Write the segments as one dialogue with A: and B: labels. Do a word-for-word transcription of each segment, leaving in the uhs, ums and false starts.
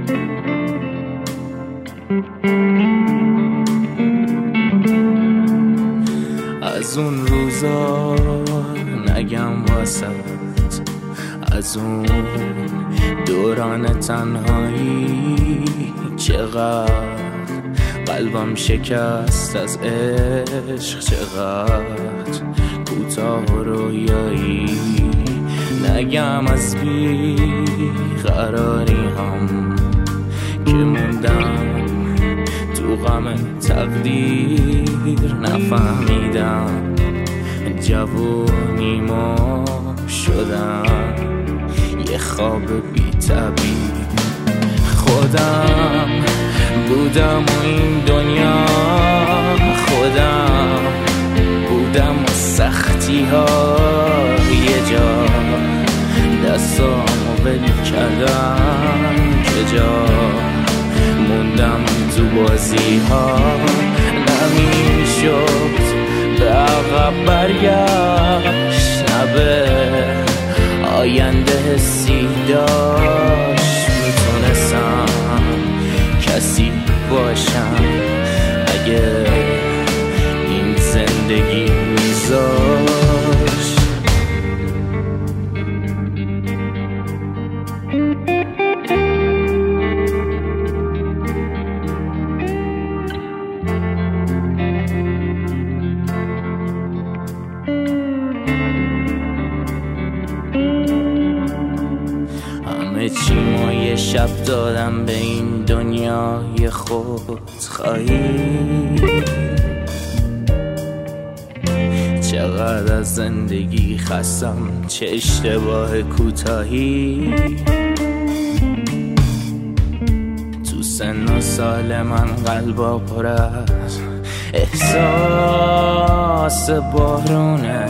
A: از اون روزا نگم واسط، از اون دوران تنهایی چقدر قلبم شکست از عشق، چقدر کوتاه و رویایی. نگم از بی قراری هم که موندم تو غم تقدیر، نفهمیدم جوونیمو شدم یه خواب بی طبیع. خودم بودم و این دنیا خودم بودم و سختی ها یه جا دستامو ول کردم که جا موندم تو بازی ها. نمیشد به عقب برگشت، نه به آینده حسی داشت. میتونستم کسی باشم اگه این زندگی میذاشت. همه چیمو یه شب دادم به این دنیای خود خواهی. چقدر از زندگی خستم، چه اشتباه کوتاهی. تو سن و سال من قلبا پر از احساس بارونه،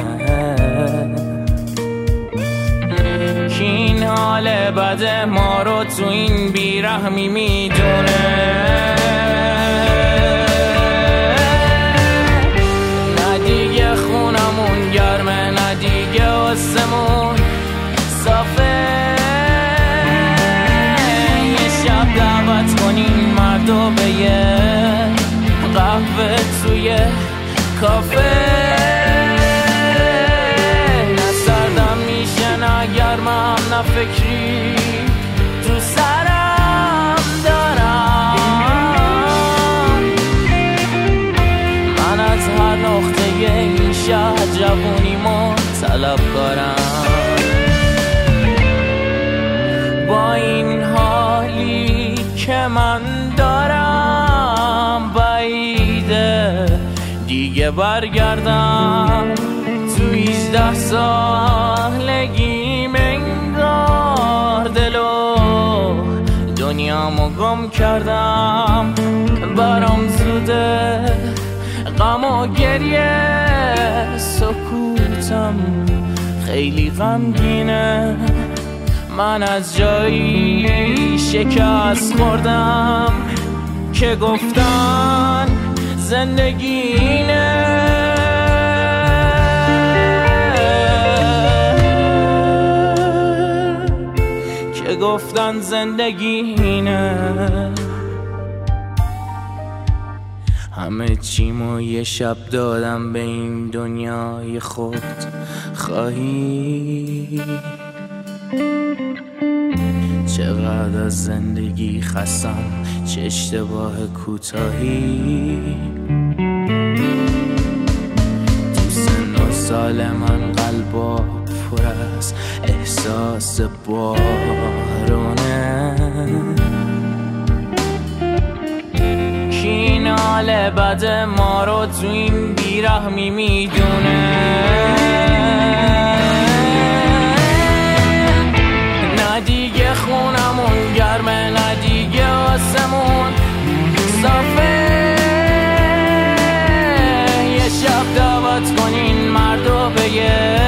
A: که این حال بد ما رو تو این بیرحمی میدونه. نه دیگه خونمون گرمه، نه دیگه آسمون صافه. یه شب دعوت کنین مردو به یه قهوه توی کافه. گرمم نه فکری تو سرم دارم. من از هر نقطه این شهر جوونیمو طلب کارم. با این حالی که من دارم بعیده دیگه برگردم تو هجده سالگی. دنیامو گم کردم، برام زوده غم و گریه. سکوتم خیلی غمگینه، من از جایی شکست خوردم که گفتن زندگی اینه. گفتن زندگی اینه. همه چیمو یه شب دادم به این دنیای خود خواهی. چقدر از زندگی خستم، چه اشتباه کوتاهی. تو سن و سال من قلبا پر از احساس بارونه، که این حال بد ما رو تو این بیرحمی میدونه. نه دیگه خونمون گرمه، نه دیگه آسمون صافه. یه شب دعوت کنین مردو به یه